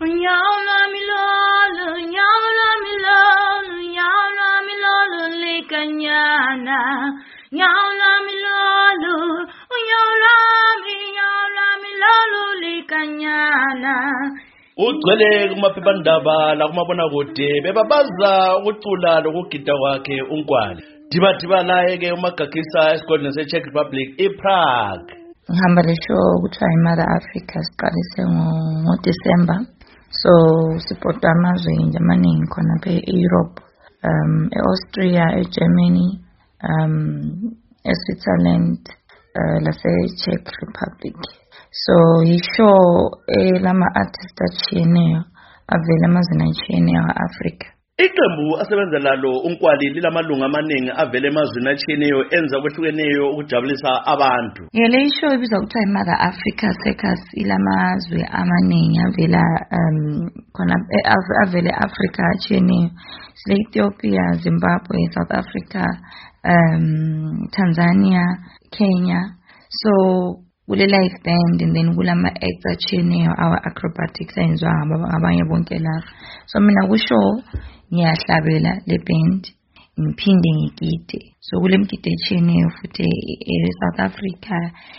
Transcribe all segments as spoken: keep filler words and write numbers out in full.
Nyawla milolo, nyawla milolo, nyawla milolo lekanyana. Nyawla milolo, nyawla mi, nyawla milolo lekanyana. Ugcwele kumaphephandaba la kumabona kude bebabaza ukucula lokugida kwakhe uNkwali. Diba diba la ke umagagisa esigodini seCzech Republic ePrague. Ngihamba le show kuthiwa iMother Africa siqalise ngoDisemba. So sipota amazwe nje amaningi khona phe eEurope, um eAustria, eGermany, um eSwitzerland, uh, lase-Czech Republic. So yisho elama artists achiyeneyo avela emazweni achiyeneyo e-Africa. Iqembu asebenza lalo uNkwali lilamalunga amaningi avela emazweni achiyeneyo enza kwehlukeneyo ukujabulisa abantu. Yele show ibizwa kuthiwa iMother Africa Circus, ilamazwe amaningi avela um khona avela eAfrica achiyeneyo. Sile Ethiopia, Zimbabwe, South Africa, um Tanzania, Kenya. So kule live band and then kulama acts achiyeneyo, our acrobatics enziwa abanye bonke lapha. So mina kusho ngiyahlabela le band ngiphinde ngigide. So kule mgide achiyeneyo futhi eSouth Africa,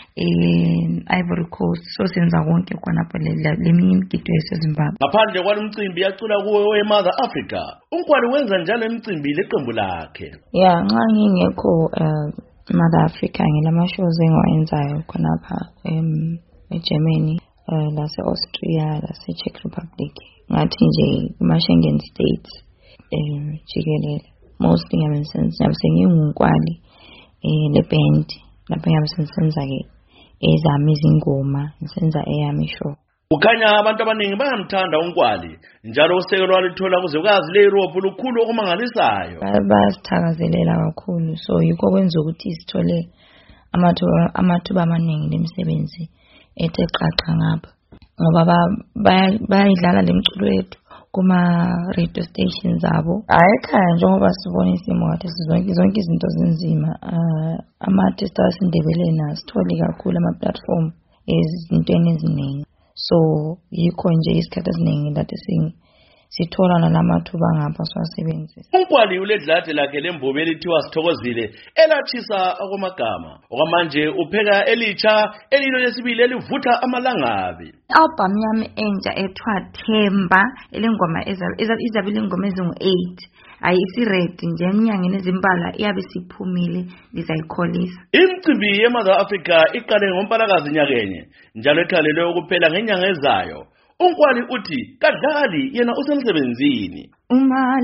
eIvory Coast, so senza konke khona lapho leminye imigide yaseZimbabwe. Ngaphandle kwalomcimbi yacula kuwo eMother Africa, uNkwali wenza njalo imicimbi leqembu lakhe. Yeah, nxa ngingekho Mother Africa ngilama shows engiwenzayo khonapha em eGermany, uh, lase Austria, lase Czech Republic, ngathi nje kuma Schengen states eh jikelele. Mostly ngabensenza ngisenginguNkwali eh le band lapha ngabensenza ke ezami izingoma ngisenza eyami show. Ukhanya abantu abaningi bayamthanda uNkwali njalo usekelo walithola kuze kwazi le Europe lukhulu okumangalisayo. Bayasithakazelela kakhulu, so yikho kwenza ukuthi sithole amathuba amathuba amaningi lemisebenzi ethe xaxa ngapha, ngoba bayidlala lemculo yethu kuma radio stations abo. Ayikhaya njengoba sibona isimo kade sizonke zonke izinto zinzima, ama artists asindebeleni asitholi kakhulu ama platform ezintweni eziningi. So yikho nje isikhathi esiningi lathi sing sithola nalamathuba ngapha siwasebenzisa. uNkwali uledlade lakhe lembobo elithiwa Sithokozile elachisa akomagama. Okwamanje upheka elicha elilo lesibili elivutha amalangabi. Album yami entsha ethiwa Themba elengoma izabile ingoma ezingu eight. Ayisi ready nje eminyangeni ezimbala iyabe siphumile ngizayikholisa. Imicimbi yeMother Africa iqale ngoMpalakazi nyakenye njalo ekhalelwe ukuphela ngenyanga ezayo. uNkwali uthi kadlali yena usemsebenzini. Uma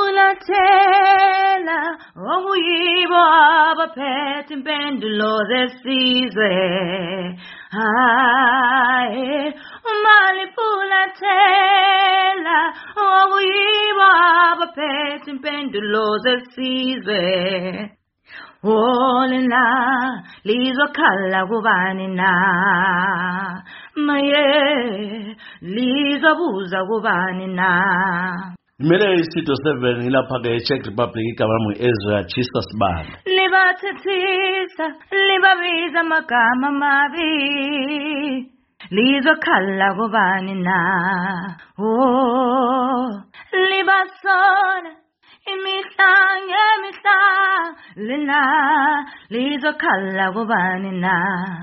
lifulathela okuyibo abaphethe impendulo zesizwe. Hayi, uma lifulathela okuyibo abaphethe impendulo zesizwe. Olena lizokhala kubani na, maye lizobuza kubani na. Mele isitho seven ngilapha ke eCzech Republic igama mu Ezra Chisa Sibanda. Libathethisa libabiza amagama mabi, lizokhala kubani na. Oh, libasona imihla ngemihla lina lizokhala kubani na.